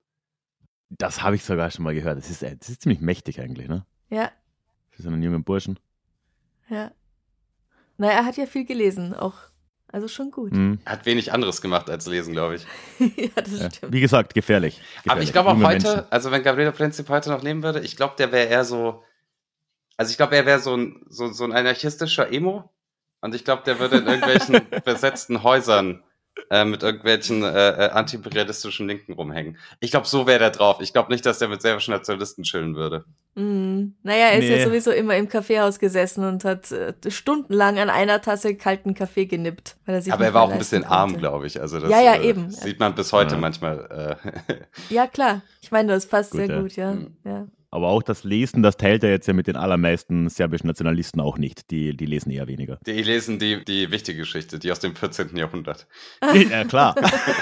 Das habe ich sogar schon mal gehört. Das ist, das ist ziemlich mächtig eigentlich, ne? Ja, Für so einen jungen Burschen. ja. Na, er hat ja viel gelesen, auch. Also schon gut. Mhm. Er hat wenig anderes gemacht als lesen, glaube ich. ja, das Ja. stimmt. Wie gesagt, gefährlich. gefährlich. Aber ich glaube auch Junge heute, Menschen. also wenn Gavrilo Princip heute noch leben würde, ich glaube, der wäre eher so, also ich glaube, er wäre so ein, so, so ein anarchistischer Emo und ich glaube, der würde in irgendwelchen besetzten Häusern äh, mit irgendwelchen äh, äh, antiimperialistischen Linken rumhängen. Ich glaube, so wäre der drauf. Ich glaube nicht, dass der mit serbischen Nationalisten chillen würde. Mm. Naja, er ist Nee. ja sowieso immer im Kaffeehaus gesessen und hat äh, stundenlang an einer Tasse kalten Kaffee genippt. Weil er sich Aber er nicht war mehr auch ein bisschen leisten arm, konnte. glaube ich. Also das Ja, ja, äh, eben. sieht man bis heute Ja. manchmal. Äh, Ja, klar. Ich meine, das passt Gut, sehr ja. gut, ja. Mhm. ja. Aber auch das Lesen, das teilt er jetzt ja mit den allermeisten serbischen Nationalisten auch nicht. Die, die lesen eher weniger. die lesen die, die wichtige Geschichte, die aus dem vierzehnten Jahrhundert. Ja, klar.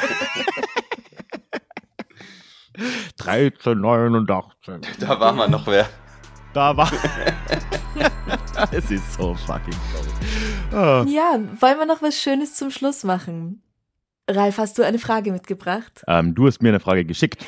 dreizehnhundertneunundachtzig. Da war man noch wer. Da war. Es ist so fucking toll. Ah. Ja, wollen wir noch was Schönes zum Schluss machen? Ralf, hast du eine Frage mitgebracht? Ähm, du hast mir eine Frage geschickt.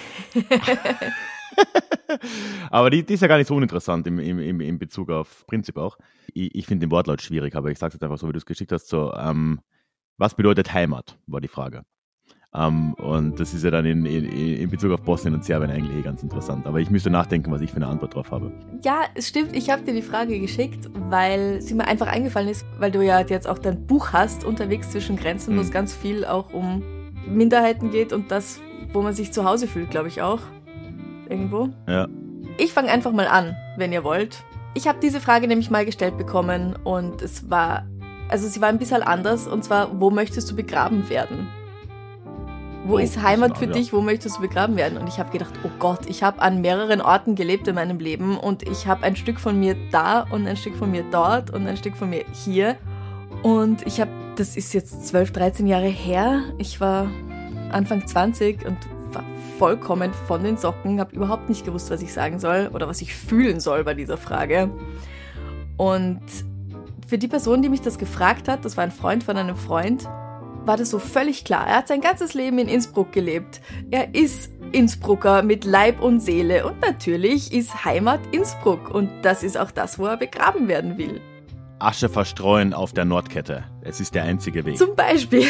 Aber die, die ist ja gar nicht so uninteressant im, im, im, in Bezug auf Prinzip auch. Ich, ich finde den Wortlaut schwierig, aber ich sage es jetzt einfach so, wie du es geschickt hast. So, ähm, was bedeutet Heimat, war die Frage. Ähm, und das ist ja dann in, in, in Bezug auf Bosnien und Serbien eigentlich eh ganz interessant. Aber ich müsste nachdenken, was ich für eine Antwort drauf habe. Ja, es stimmt. Ich habe dir die Frage geschickt, weil sie mir einfach eingefallen ist, weil du ja jetzt auch dein Buch hast, Unterwegs zwischen Grenzen, wo Mhm. es ganz viel auch um Minderheiten geht und das, wo man sich zu Hause fühlt, glaube ich auch. Irgendwo. Ja. Ich fange einfach mal an, wenn ihr wollt. Ich habe diese Frage nämlich mal gestellt bekommen und es war, also sie war ein bisschen anders und zwar, wo möchtest du begraben werden? Wo Oh, ist Heimat das für ist dich? Wo möchtest du begraben werden? Und ich habe gedacht, oh Gott, ich habe an mehreren Orten gelebt in meinem Leben und ich habe ein Stück von mir da und ein Stück von mir dort und ein Stück von mir hier. Und ich habe, das ist jetzt zwölf, dreizehn Jahre her. Ich war Anfang zwanzig und war vollkommen von den Socken, habe überhaupt nicht gewusst, was ich sagen soll oder was ich fühlen soll bei dieser Frage. Und für die Person, die mich das gefragt hat, das war ein Freund von einem Freund, war das so völlig klar. Er hat sein ganzes Leben in Innsbruck gelebt. Er ist Innsbrucker mit Leib und Seele und natürlich ist Heimat Innsbruck und das ist auch das, wo er begraben werden will. Asche verstreuen auf der Nordkette. Es ist der einzige Weg. Zum Beispiel.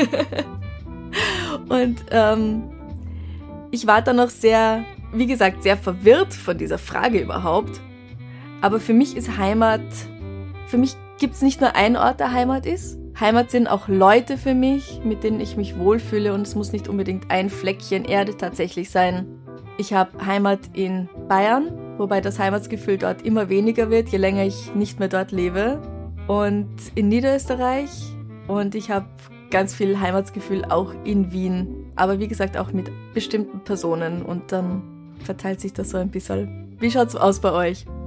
Und ähm, ich war dann noch sehr, wie gesagt, sehr verwirrt von dieser Frage überhaupt. Aber für mich ist Heimat, für mich gibt es nicht nur einen Ort, der Heimat ist. Heimat sind auch Leute für mich, mit denen ich mich wohlfühle und es muss nicht unbedingt ein Fleckchen Erde tatsächlich sein. Ich habe Heimat in Bayern, wobei das Heimatsgefühl dort immer weniger wird, je länger ich nicht mehr dort lebe. Und in Niederösterreich und ich habe ganz viel Heimatsgefühl auch in Wien. Aber wie gesagt auch mit bestimmten Personen und dann verteilt sich das so ein bisschen. Wie schaut's aus bei euch?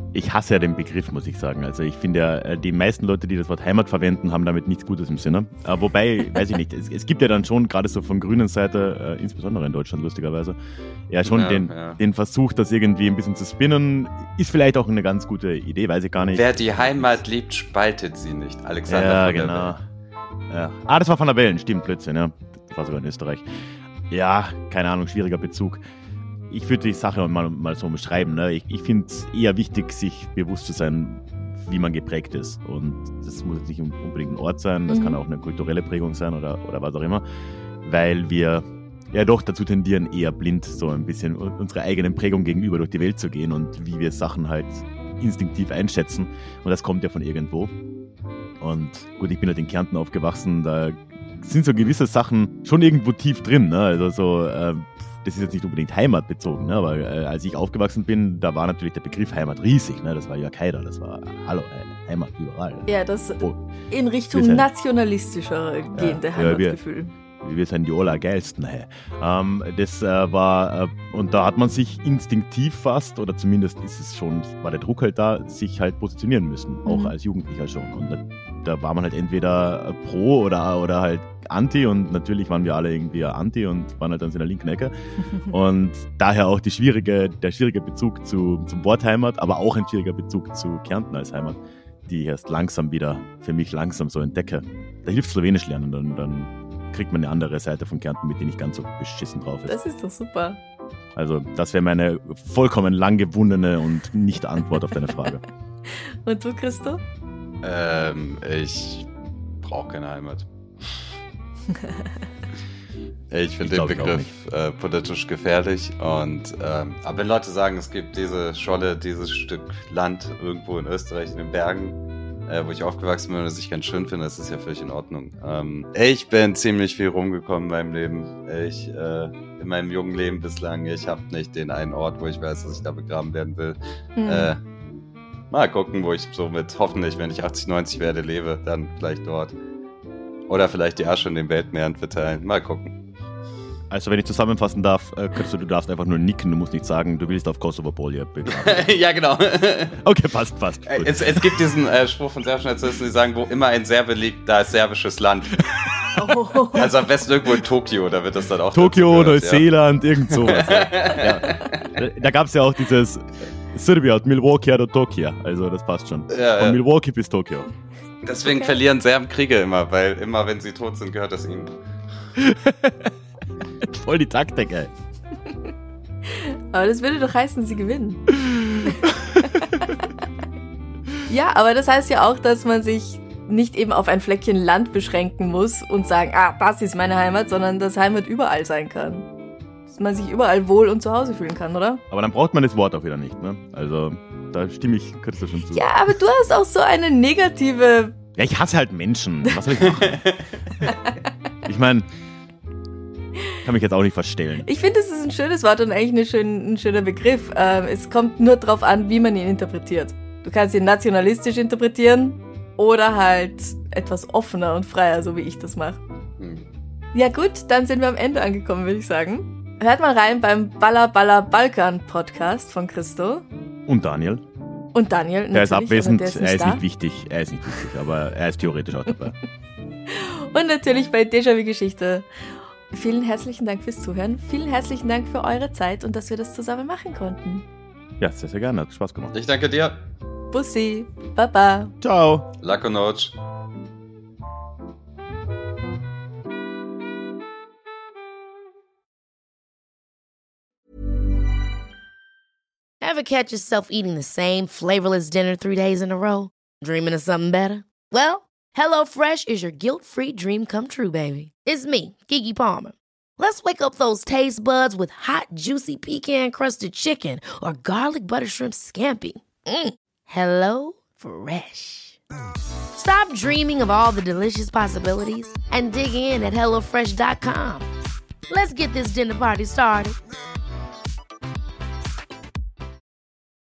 Ich hasse ja den Begriff, muss ich sagen. Also ich finde ja, die meisten Leute, die das Wort Heimat verwenden, haben damit nichts Gutes im Sinne. Äh, wobei, weiß ich nicht, es, es gibt ja dann schon, gerade so von grünen Seite, äh, insbesondere in Deutschland lustigerweise, ja schon ja, den, ja. den Versuch, das irgendwie ein bisschen zu spinnen, ist vielleicht auch eine ganz gute Idee, weiß ich gar nicht. Wer die Heimat liebt, spaltet sie nicht. Alexander ja, von genau. der Bellen. Ja. Ah, das war von der Bellen, stimmt, Blödsinn, ja. Das war sogar in Österreich. Ja, keine Ahnung, schwieriger Bezug. Ich würde die Sache mal, mal so beschreiben. Ne? Ich, ich finde es eher wichtig, sich bewusst zu sein, wie man geprägt ist. Und das muss jetzt nicht unbedingt ein Ort sein, das mhm. kann auch eine kulturelle Prägung sein oder, oder was auch immer. Weil wir ja doch dazu tendieren, eher blind so ein bisschen unserer eigenen Prägung gegenüber durch die Welt zu gehen und wie wir Sachen halt instinktiv einschätzen. Und das kommt ja von irgendwo. Und gut, ich bin halt in Kärnten aufgewachsen, da sind so gewisse Sachen schon irgendwo tief drin. Ne? Also so... Äh, Das ist jetzt nicht unbedingt heimatbezogen, ne? Aber äh, als ich aufgewachsen bin, da war natürlich der Begriff Heimat riesig. Ne? Das war ja keiner, das war Hallo, äh, Heimat überall. Ja, das oh. in Richtung sind, nationalistischer gehende ja, Heimatgefühl. Ja, wir, wir sind die allergeilsten. Hey. Ähm, das äh, war, äh, und da hat man sich instinktiv fast, oder zumindest ist es schon, war der Druck halt da, sich halt positionieren müssen, auch mhm. als Jugendlicher schon. Und da, da war man halt entweder pro oder, oder halt Anti und natürlich waren wir alle irgendwie Anti und waren halt dann in der linken Ecke. Und daher auch die schwierige, der schwierige Bezug zu, zum Wort Heimat, aber auch ein schwieriger Bezug zu Kärnten als Heimat, die ich erst langsam wieder, für mich langsam so entdecke. Da hilft Slowenisch lernen, dann, dann kriegt man eine andere Seite von Kärnten, mit die nicht ganz so beschissen drauf ist. Das ist doch super. Also das wäre meine vollkommen lang gewundene und nicht Antwort auf deine Frage. Und du, Christo? Ähm, ich brauche keine Heimat. Ich finde den Begriff äh, politisch gefährlich und ähm, aber wenn Leute sagen, es gibt diese Scholle, dieses Stück Land irgendwo in Österreich in den Bergen, äh, wo ich aufgewachsen bin und das ich ganz schön finde, das ist ja völlig in Ordnung. Ähm, ich bin ziemlich viel rumgekommen in meinem Leben. Ich äh, in meinem jungen Leben bislang, ich habe nicht den einen Ort, wo ich weiß, dass ich da begraben werden will. Hm. Äh, mal gucken, wo ich so mit, hoffentlich, wenn ich achtzig, neunzig werde, lebe, dann vielleicht dort. Oder vielleicht die Asche in den Weltmeeren verteilen. Mal gucken. Also wenn ich zusammenfassen darf, äh, du, du darfst einfach nur nicken, du musst nicht sagen, du willst auf Kosovo-Polje begraben. Ja, genau. Okay, passt, passt. Es, es gibt diesen äh, Spruch von serbischen Nationalisten, die sagen, wo immer ein Serbe liegt, da ist serbisches Land. Oh. Also am besten irgendwo in Tokio, da wird das dann auch Tokio, Neuseeland, ja. Irgend sowas. Ja. Ja. Da gab es ja auch dieses Serbia und Milwaukee oder Tokio, also das passt schon. Ja, Von ja. Milwaukee bis Tokio. Deswegen okay. verlieren Serben Kriege immer, weil immer, wenn sie tot sind, gehört das ihnen. Voll die Taktik, ey. Aber das würde doch heißen, sie gewinnen. Ja, aber das heißt ja auch, dass man sich nicht eben auf ein Fleckchen Land beschränken muss und sagen, ah, das ist meine Heimat, sondern dass Heimat überall sein kann. Dass man sich überall wohl und zu Hause fühlen kann, oder? Aber dann braucht man das Wort auch wieder nicht, ne? Also... Da stimme ich Christa schon zu. Ja, aber du hast auch so eine negative... Ja, ich hasse halt Menschen. Was soll ich machen? Ich meine, kann mich jetzt auch nicht verstellen. Ich finde, es ist ein schönes Wort und eigentlich ein, schön, ein schöner Begriff. Ähm, es kommt nur drauf an, wie man ihn interpretiert. Du kannst ihn nationalistisch interpretieren oder halt etwas offener und freier, so wie ich das mache. Hm. Ja gut, dann sind wir am Ende angekommen, würde ich sagen. Hört mal rein beim Balla Balla Balkan Podcast von Christo. Und Daniel. Und Daniel, der ist abwesend, ist er ist da. nicht wichtig, er ist nicht wichtig, aber er ist theoretisch auch dabei. Und natürlich bei Déjà-vu Geschichte. Vielen herzlichen Dank fürs Zuhören, vielen herzlichen Dank für eure Zeit und dass wir das zusammen machen konnten. Ja, sehr, sehr gerne, hat Spaß gemacht. Ich danke dir. Bussi, Baba. Ciao. Lako noc. Ever catch yourself eating the same flavorless dinner three days in a row? Dreaming of something better? Well, HelloFresh is your guilt-free dream come true, baby. It's me, Keke Palmer. Let's wake up those taste buds with hot, juicy pecan-crusted chicken or garlic butter shrimp scampi. Mm. Hello Fresh. Stop dreaming of all the delicious possibilities and dig in at hello fresh dot com. Let's get this dinner party started.